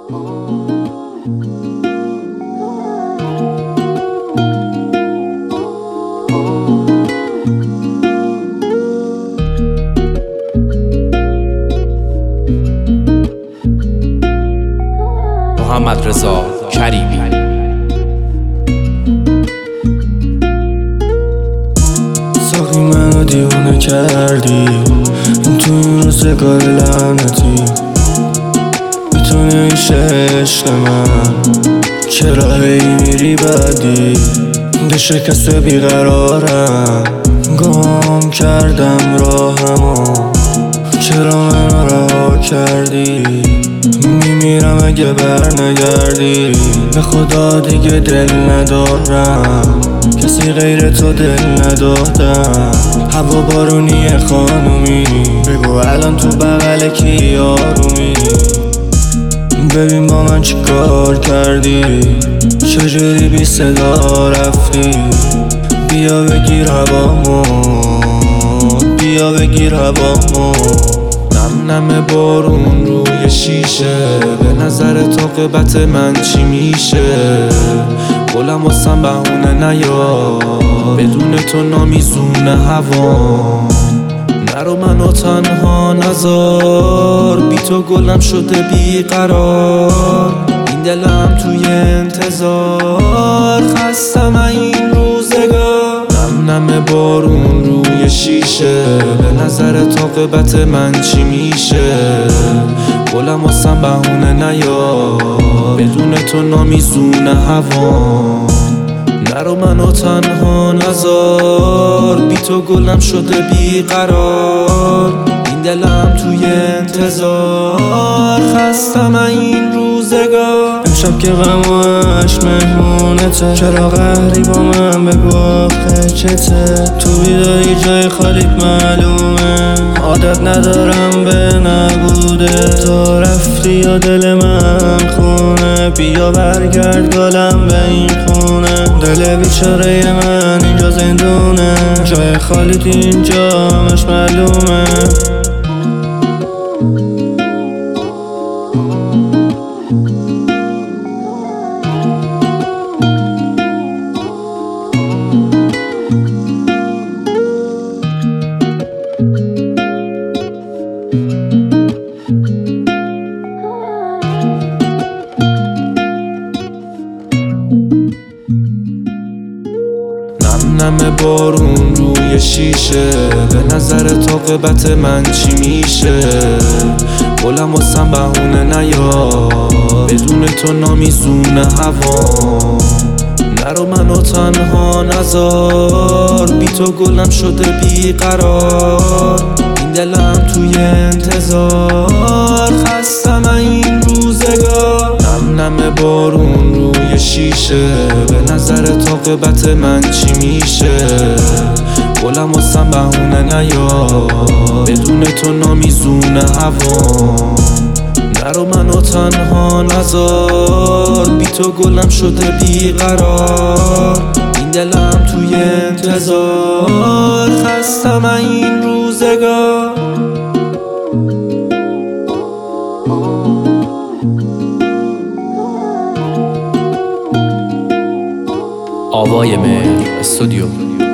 محمد رضا کریمی. ساقی منو دیوونه کردی تو این روزگار لعنتی، میتونه ایش عشق من چرا هی میری بعدی؟ ده شکست بیقرارم، گم کردم راهمو، چرا منو رها کردی؟ میمیرم اگه بر نگردی، به خدا دیگه دل ندارم، کسی غیر تو دل ندادم. هوا بارونی خانومی، بگو الان تو بغل کی آرومی؟ ببین با من چی کار کردی، چجوری بی صدا رفتی؟ بیا بگیر هوامو، بیا بگیر هوامو. نم نم بارون روی شیشه، به نظر عاقبت من چی میشه؟ گلم واسم بهونه نیار، بدون تو نامیزونه هوا. نرو منو تنها نذار، بی تو گلم شده بیقرار. این دلم توی انتظار، خستم این روزگار. نم نم بارون روی شیشه، به نظر عاقبت من چی میشه؟ گلم واسم بهونه نیار، بدون تو نامیزونه هوا. نرو منو تنها نذار، بی تو گلم شده بیقرار. این دلم توی انتظار، خستم این روزگار. امشب که غم و عشق مهمونته، چرا قهری با من بگو آخه چته؟ تو بیداری جای خالیت معلومه، عادت ندارم به نبوده. تو رفتی یا دل من خونه، بیا برگرد گلم به این خونه. دل بیچاره من اینجا زندونه، جای خالیت اینجا همش معلومه. نم نم بارون روی شیشه، به نظر عاقبت من چی میشه؟ گلم واسم بهونه نیار، بدون تو نامیزونه هوا. نرو منو تنها نذار، بی تو گلم شده بیقرار. این دلم توی انتظار، خستم این روزگار. نم نم بارون روی شیشه، به نظر عاقبت من چی میشه؟ گلم واسم بهونه نیار، بدون تو نامیزونه هوا. نرو منو تنها نذار، بی تو گلم شده بیقرار. این دلم توی انتظار، خستم این روزگار. آوای مهر استودیو.